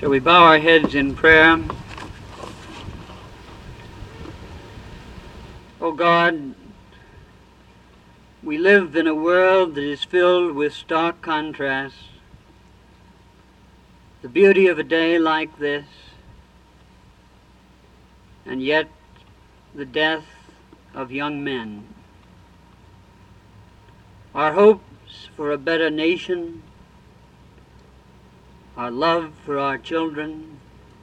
Shall we bow our heads in prayer? Oh God, we live in a world that is filled with stark contrasts. The beauty of a day like this, and yet the death of young men. Our hopes for a better nation, our love for our children,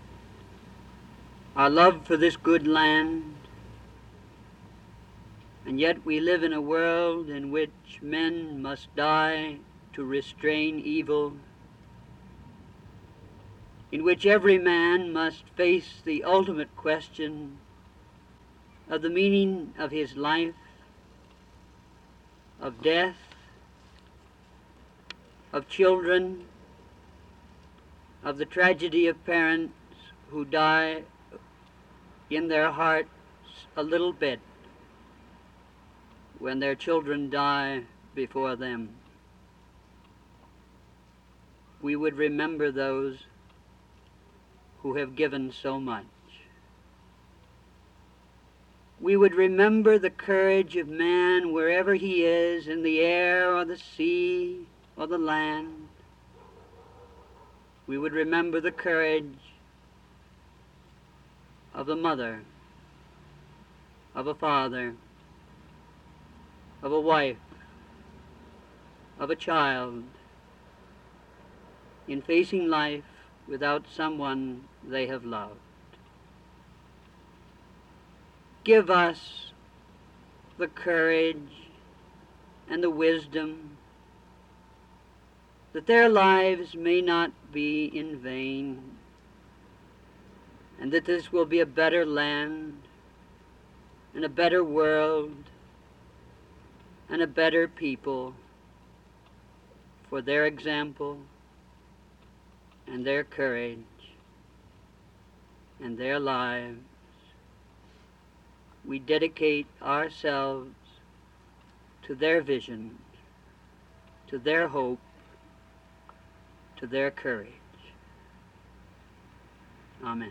our love for this good land, and yet we live in a world in which men must die to restrain evil, in which every man must face the ultimate question of the meaning of his life, of death, of children, of the tragedy of parents who die in their hearts a little bit when their children die before them. We would remember those who have given so much. We would remember the courage of man wherever he is, in the air or the sea or the land. We would remember the courage of a mother, of a father, of a wife, of a child, in facing life without someone they have loved. Give us the courage and the wisdom that their lives may not be in vain, and that this will be a better land and a better world and a better people for their example and their courage and their lives. We dedicate ourselves to their vision, to their hope, to their courage. Amen.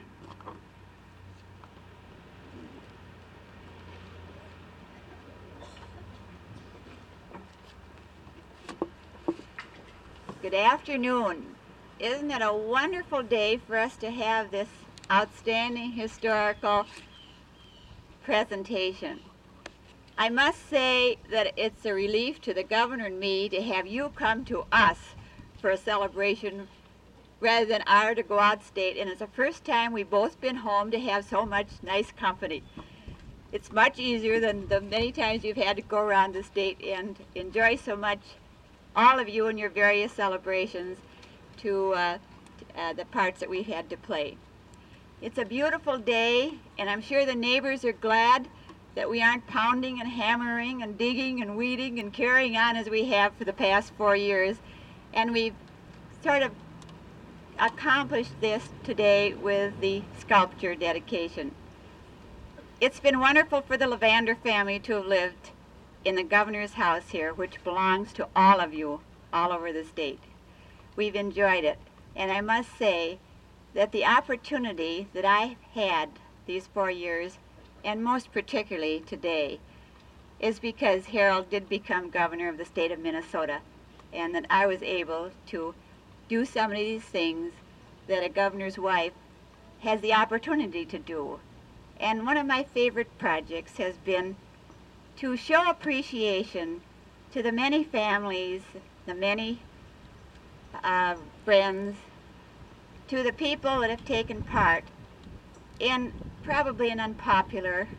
Good afternoon. Isn't it a wonderful day for us to have this outstanding historical presentation? I must say that it's a relief to the governor and me to have you come to us for a celebration rather than our to go out state, and it's the first time we've both been home to have so much nice company. It's much easier than the many times you've had to go around the state and enjoy so much, all of you and your various celebrations, to the parts that we've had to play. It's a beautiful day, and I'm sure the neighbors are glad that we aren't pounding and hammering and digging and weeding and carrying on as we have for the past 4 years. And we've sort of accomplished this today with the sculpture dedication. It's been wonderful for the Lavander family to have lived in the governor's house here, which belongs to all of you all over the state. We've enjoyed it, and I must say that the opportunity that I had these 4 years, and most particularly today, is because Harold did become governor of the state of Minnesota, and that I was able to do some of these things that a governor's wife has the opportunity to do. And one of my favorite projects has been to show appreciation to the many families, the many friends, to the people that have taken part in probably an unpopular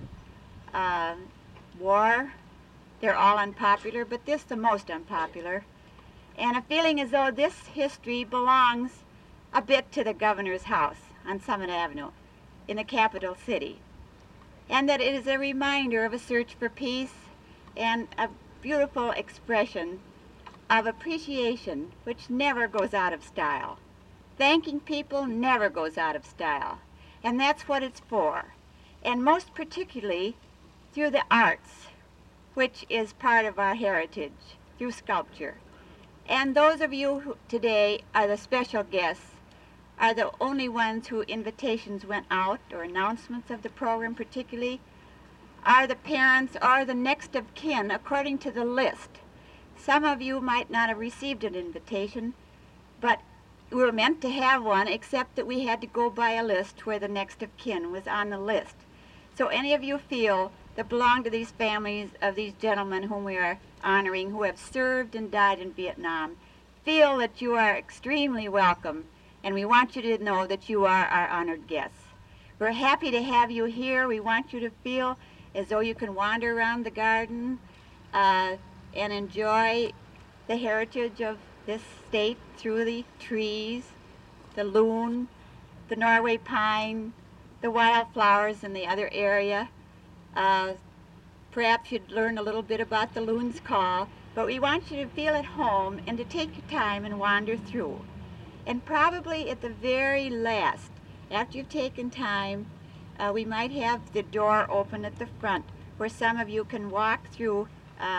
war. They're all unpopular, but this the most unpopular. And a feeling as though this history belongs a bit to the governor's house on Summit Avenue in the capital city. And that it is a reminder of a search for peace and a beautiful expression of appreciation which never goes out of style. Thanking people never goes out of style. And that's what it's for. And most particularly through the arts, which is part of our heritage, through sculpture. And those of you who today are the special guests are the only ones who invitations went out, or announcements of the program particularly, are the parents or the next of kin according to the list. Some of you might not have received an invitation, but we were meant to have one, except that we had to go by a list where the next of kin was on the list. So any of you feel that belong to these families of these gentlemen whom we are honoring, who have served and died in Vietnam, feel that you are extremely welcome, and we want you to know that you are our honored guests. We're happy to have you here. We want you to feel as though you can wander around the garden and enjoy the heritage of this state through the trees, the loon, the Norway pine, the wildflowers in the other area. Perhaps you'd learn a little bit about the loon's call, but we want you to feel at home and to take your time and wander through. And probably at the very last, after you've taken time, we might have the door open at the front where some of you can walk through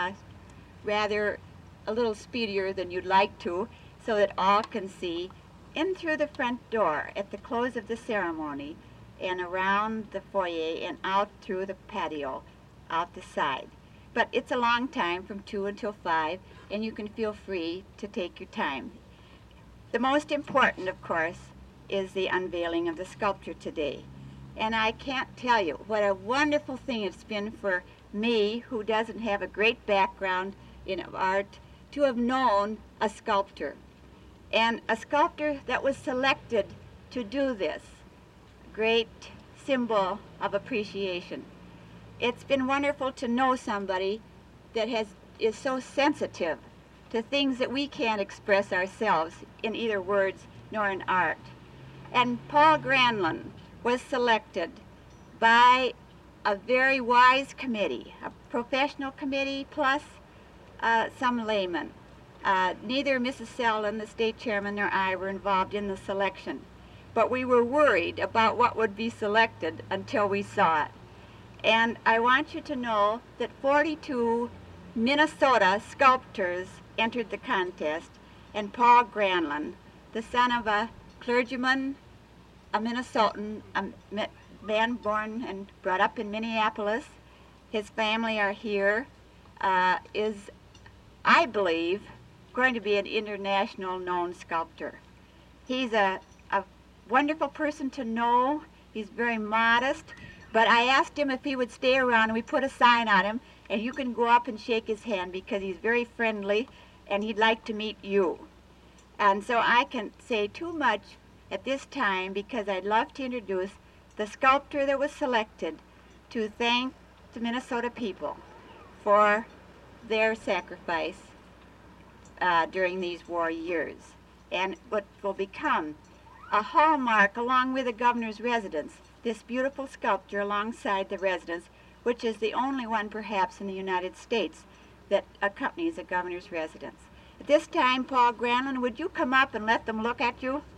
rather a little speedier than you'd like to, so that all can see in through the front door at the close of the ceremony and around the foyer and out through the patio out the side. But it's a long time, from 2 until 5, and you can feel free to take your time. The most important, of course, is the unveiling of the sculpture today. And I can't tell you what a wonderful thing it's been for me, who doesn't have a great background in art, to have known a sculptor. And a sculptor that was selected to do this great symbol of appreciation. It's been wonderful to know somebody that is so sensitive to things that we can't express ourselves in either words nor in art. And Paul Granlund was selected by a very wise committee, a professional committee plus some laymen. Neither Mrs. Selden, the state chairman, nor I were involved in the selection, but we were worried about what would be selected until we saw it. And I want you to know that 42 Minnesota sculptors entered the contest, and Paul Granlund, the son of a clergyman, a Minnesotan, a man born and brought up in Minneapolis, his family are here, is, I believe, going to be an international known sculptor. He's a wonderful person to know. He's very modest, but I asked him if he would stay around, and we put a sign on him, and you can go up and shake his hand because he's very friendly and he'd like to meet you. And so I can't say too much at this time because I'd love to introduce the sculptor that was selected to thank the Minnesota people for their sacrifice during these war years, and what will become a hallmark along with the governor's residence, this beautiful sculpture alongside the residence, which is the only one perhaps in the United States that accompanies a governor's residence. At this time, Paul Granlund, would you come up and let them look at you?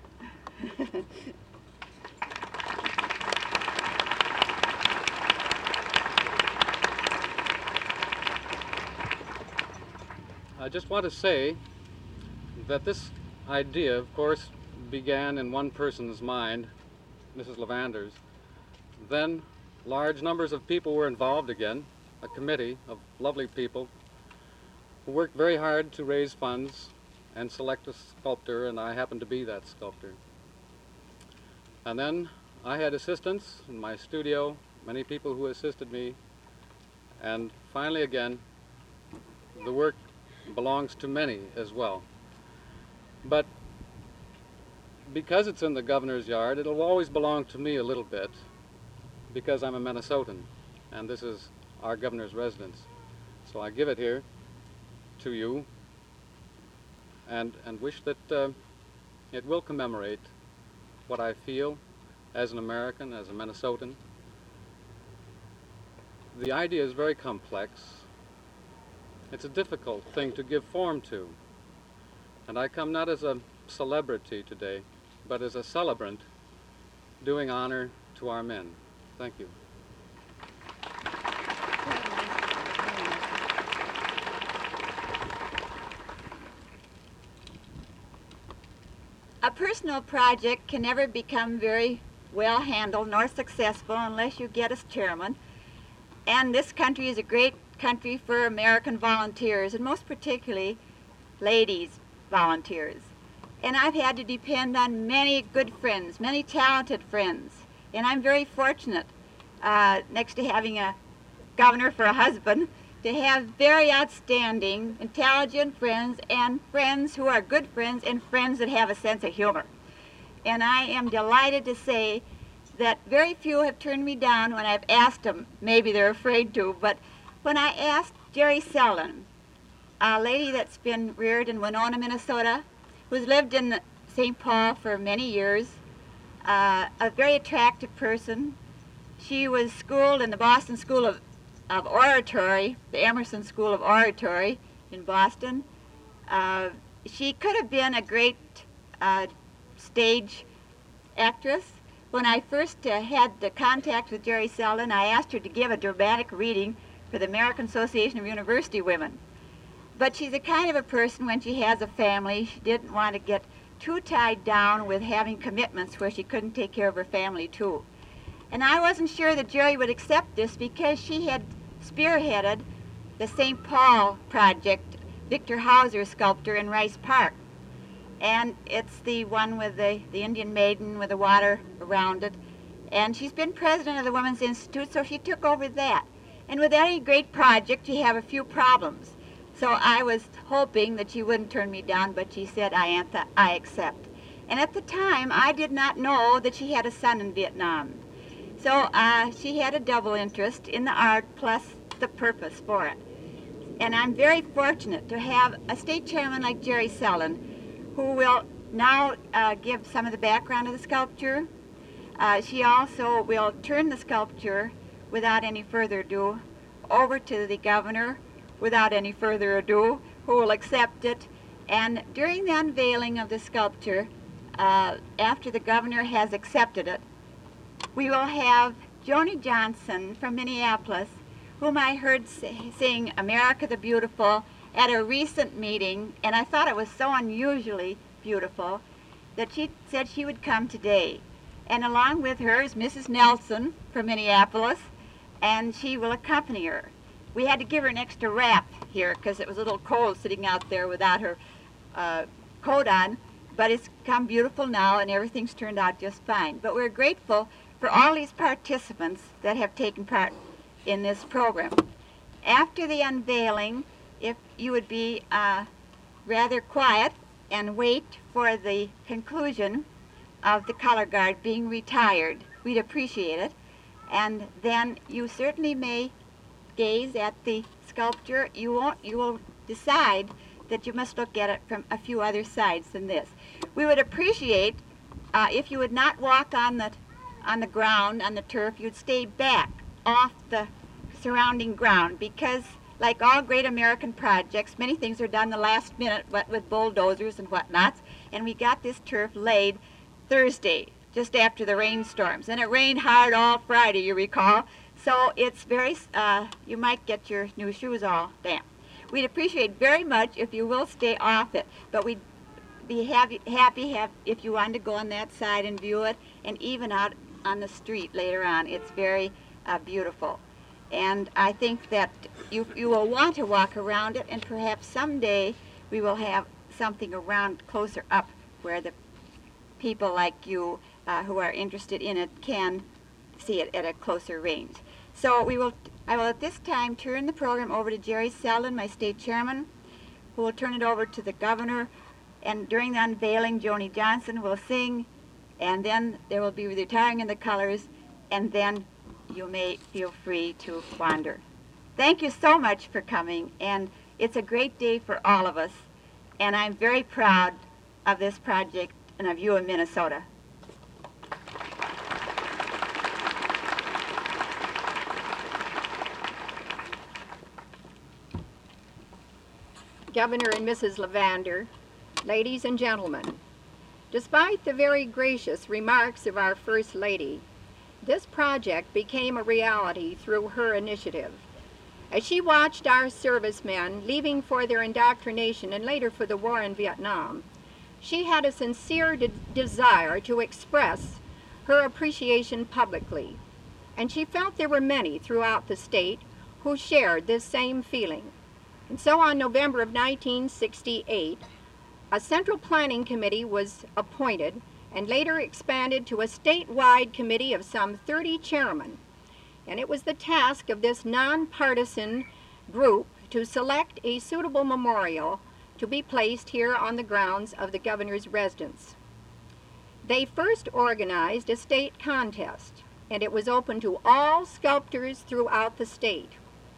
I just want to say that this idea, of course, began in one person's mind, Mrs. Lavander's. Then large numbers of people were involved again, a committee of lovely people who worked very hard to raise funds and select a sculptor, and I happened to be that sculptor. And then I had assistants in my studio, many people who assisted me, and finally again, the work belongs to many as well. But because it's in the governor's yard, it'll always belong to me a little bit, because I'm a Minnesotan, and this is our governor's residence. So I give it here to you, and wish that it will commemorate what I feel as an American, as a Minnesotan. The idea is very complex. It's a difficult thing to give form to. And I come not as a celebrity today, but as a celebrant doing honor to our men. Thank you. A personal project can never become very well handled nor successful unless you get as chairman. And this country is a great country for American volunteers, and most particularly ladies volunteers. And I've had to depend on many good friends, many talented friends. And I'm very fortunate, next to having a governor for a husband, to have very outstanding, intelligent friends, and friends who are good friends, and friends that have a sense of humor. And I am delighted to say that very few have turned me down when I've asked them. Maybe they're afraid to, but when I asked Jerry Selden, a lady that's been reared in Winona, Minnesota, who's lived in St. Paul for many years, a very attractive person. She was schooled in the Boston School of Oratory, the Emerson School of Oratory in Boston. She could have been a great stage actress. When I first had the contact with Jerry Selden, I asked her to give a dramatic reading for the American Association of University Women. But she's the kind of a person, when she has a family, she didn't want to get too tied down with having commitments where she couldn't take care of her family too. And I wasn't sure that Jerry would accept this because she had spearheaded the St. Paul project, Victor Hauser sculpture in Rice Park. And it's the one with the Indian maiden with the water around it. And she's been president of the Women's Institute, so she took over that. And with any great project, you have a few problems. So I was hoping that she wouldn't turn me down, but she said, "Iantha, I accept." And at the time, I did not know that she had a son in Vietnam. So she had a double interest in the art plus the purpose for it. And I'm very fortunate to have a state chairman like Jerry Selden, who will now give some of the background of the sculpture. She also will turn the sculpture, without any further ado, over to the governor, without any further ado, who will accept it. And during the unveiling of the sculpture, after the governor has accepted it, we will have Joni Johnson from Minneapolis, whom I heard sing America the Beautiful at a recent meeting, and I thought it was so unusually beautiful that she said she would come today. And along with her is Mrs. Nelson from Minneapolis, and she will accompany her. We had to give her an extra wrap here because it was a little cold sitting out there without her coat on, but it's come beautiful now and everything's turned out just fine. But we're grateful for all these participants that have taken part in this program. After the unveiling, if you would be rather quiet and wait for the conclusion of the color guard being retired, we'd appreciate it. And then you certainly may gaze at the sculpture. You will decide that you must look at it from a few other sides than this. We would appreciate if you would not walk on the ground, on the turf. You'd stay back off the surrounding ground, because like all great American projects, many things are done the last minute, what with bulldozers and whatnots. And we got this turf laid Thursday, just after the rainstorms. And it rained hard all Friday, you recall. So it's very, you might get your new shoes all damp. We'd appreciate very much if you will stay off it, but we'd be happy if you wanted to go on that side and view it, and even out on the street later on. It's very beautiful. And I think that you will want to walk around it, and perhaps someday we will have something around closer up where the people like you who are interested in it can see it at a closer range. So I will at this time turn the program over to Jerry Selden, my state chairman, who will turn it over to the governor. And during the unveiling, Joni Johnson will sing, and then there will be retiring in the colors, and then you may feel free to wander. Thank you so much for coming, and it's a great day for all of us, and I'm very proud of this project and of you in Minnesota. Governor and Mrs. Levander, ladies and gentlemen, despite the very gracious remarks of our First Lady, this project became a reality through her initiative. As she watched our servicemen leaving for their indoctrination and later for the war in Vietnam, she had a sincere desire to express her appreciation publicly, and she felt there were many throughout the state who shared this same feeling. And so on November of 1968, a central planning committee was appointed and later expanded to a statewide committee of some 30 chairmen. And it was the task of this nonpartisan group to select a suitable memorial to be placed here on the grounds of the governor's residence. They first organized a state contest, and it was open to all sculptors throughout the state.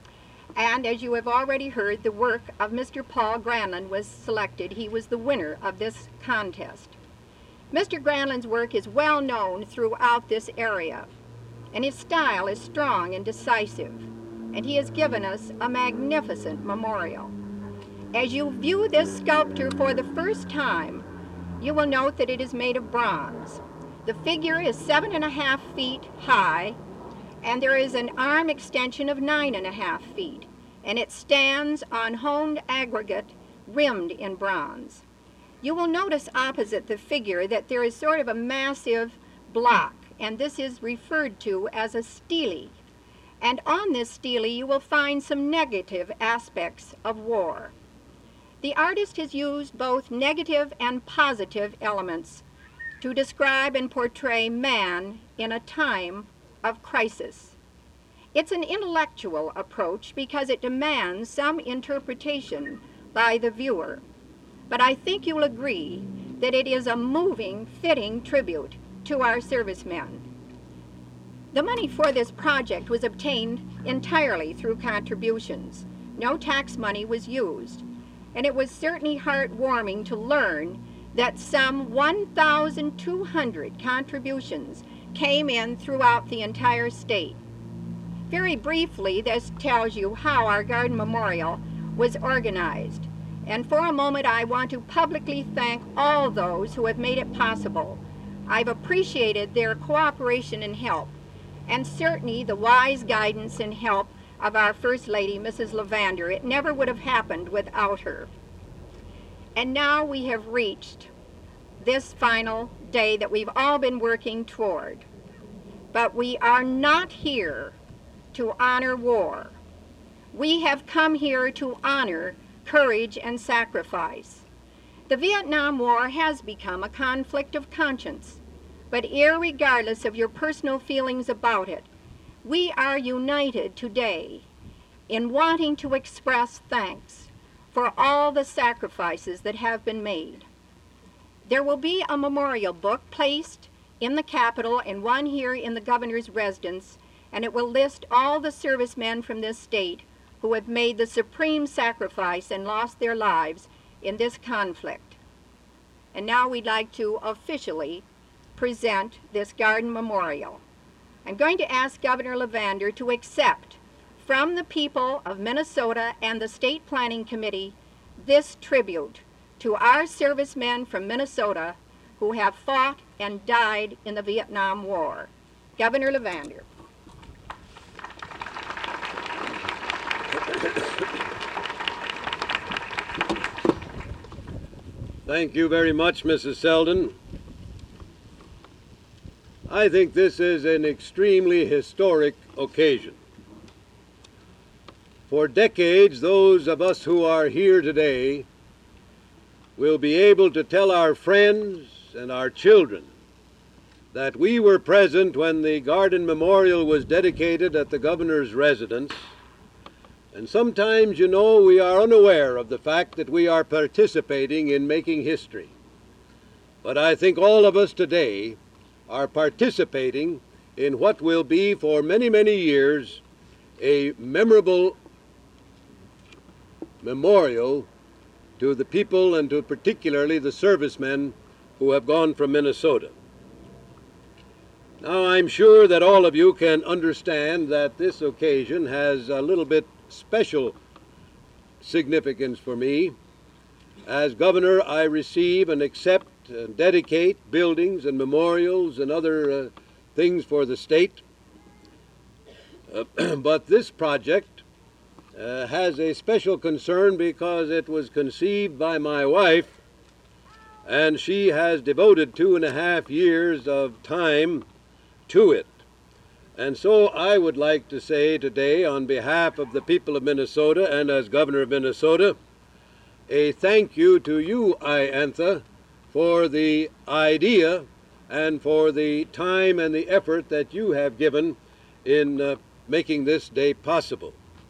And as you have already heard, the work of Mr. Paul Granlund was selected. He was the winner of this contest. Mr. Granlund's work is well known throughout this area, and his style is strong and decisive, and he has given us a magnificent memorial. As you view this sculpture for the first time, you will note that it is made of bronze. The figure is 7.5 feet high, and there is an arm extension of 9.5 feet, and it stands on honed aggregate rimmed in bronze. You will notice opposite the figure that there is sort of a massive block, and this is referred to as a stele. And on this stele you will find some negative aspects of war. The artist has used both negative and positive elements to describe and portray man in a time of crisis. It's an intellectual approach because it demands some interpretation by the viewer. But I think you'll agree that it is a moving, fitting tribute to our servicemen. The money for this project was obtained entirely through contributions. No tax money was used, and it was certainly heartwarming to learn that some 1,200 contributions came in throughout the entire state. Very briefly, this tells you how our Garden Memorial was organized. And for a moment, I want to publicly thank all those who have made it possible. I've appreciated their cooperation and help, and certainly the wise guidance and help of our First Lady, Mrs. Lavander. It never would have happened without her. And now we have reached this final day that we've all been working toward. But we are not here to honor war. We have come here to honor courage and sacrifice. The Vietnam War has become a conflict of conscience, but irregardless of your personal feelings about it, we are united today in wanting to express thanks for all the sacrifices that have been made. There will be a memorial book placed in the Capitol and one here in the governor's residence, and it will list all the servicemen from this state who have made the supreme sacrifice and lost their lives in this conflict. And now we'd like to officially present this Garden Memorial. I'm going to ask Governor Lavander to accept from the people of Minnesota and the State Planning Committee this tribute to our servicemen from Minnesota who have fought and died in the Vietnam War. Governor Lavander. Thank you very much, Mrs. Selden. I think this is an extremely historic occasion. For decades, those of us who are here today will be able to tell our friends and our children that we were present when the Garden Memorial was dedicated at the governor's residence. And sometimes, you know, we are unaware of the fact that we are participating in making history. But I think all of us today are participating in what will be for many, many years a memorable memorial to the people and to particularly the servicemen who have gone from Minnesota. Now, I'm sure that all of you can understand that this occasion has a little bit special significance for me. As governor, I receive and accept and dedicate buildings and memorials and other things for the state. But this project has a special concern because it was conceived by my wife and she has devoted 2.5 years of time to it. And so I would like to say today, on behalf of the people of Minnesota and as Governor of Minnesota, a thank you to you, Iantha, for the idea and for the time and the effort that you have given in making this day possible.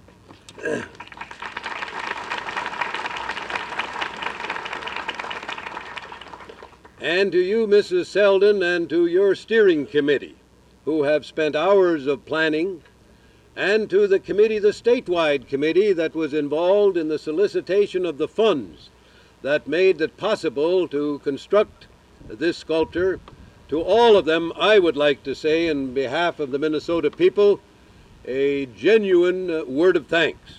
And to you, Mrs. Selden, and to your steering committee, who have spent hours of planning, and to the committee, the statewide committee that was involved in the solicitation of the funds that made it possible to construct this sculpture. To all of them, I would like to say, in behalf of the Minnesota people, a genuine word of thanks.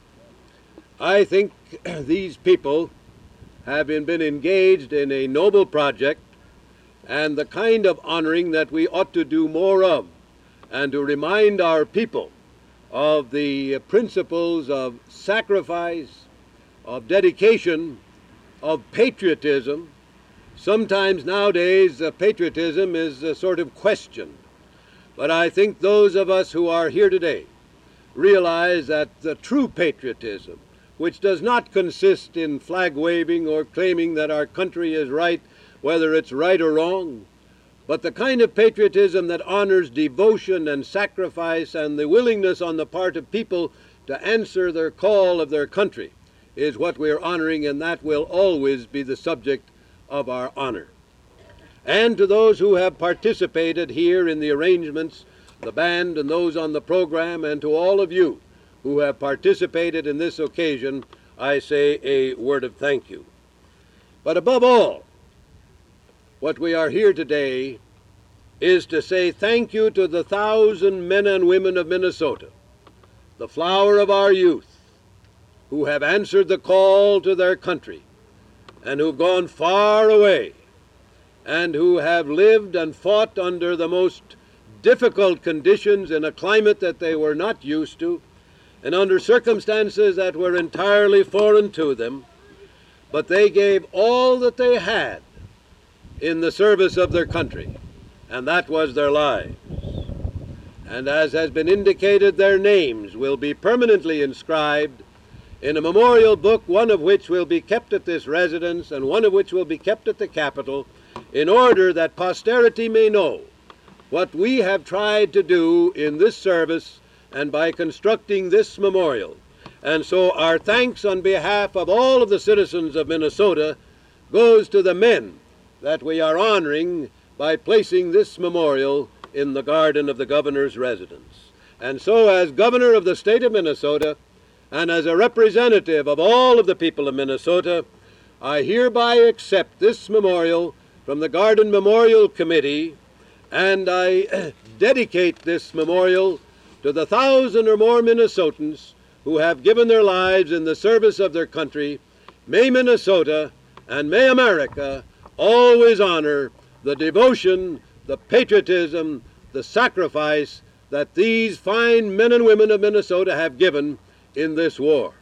I think these people have been engaged in a noble project and the kind of honoring that we ought to do more of, and to remind our people of the principles of sacrifice, of dedication, of patriotism. Sometimes nowadays patriotism is sort of questioned, but I think those of us who are here today realize that the true patriotism, which does not consist in flag waving or claiming that our country is right, whether it's right or wrong, but the kind of patriotism that honors devotion and sacrifice and the willingness on the part of people to answer their call of their country, is what we are honoring, and that will always be the subject of our honor. And to those who have participated here in the arrangements, the band and those on the program, and to all of you who have participated in this occasion, I say a word of thank you. But above all, what we are here today is to say thank you to the 1,000 men and women of Minnesota, the flower of our youth, who have answered the call to their country and who've gone far away and who have lived and fought under the most difficult conditions in a climate that they were not used to and under circumstances that were entirely foreign to them, but they gave all that they had in the service of their country, and that was their lives. And as has been indicated, their names will be permanently inscribed in a memorial book, one of which will be kept at this residence and one of which will be kept at the Capitol, in order that posterity may know what we have tried to do in this service and by constructing this memorial. And so our thanks on behalf of all of the citizens of Minnesota goes to the men that we are honoring by placing this memorial in the garden of the governor's residence. And so, as governor of the state of Minnesota and as a representative of all of the people of Minnesota, I hereby accept this memorial from the Garden Memorial Committee, and I dedicate this memorial to the 1,000 or more Minnesotans who have given their lives in the service of their country. May Minnesota and may America always honor the devotion, the patriotism, the sacrifice that these fine men and women of Minnesota have given in this war.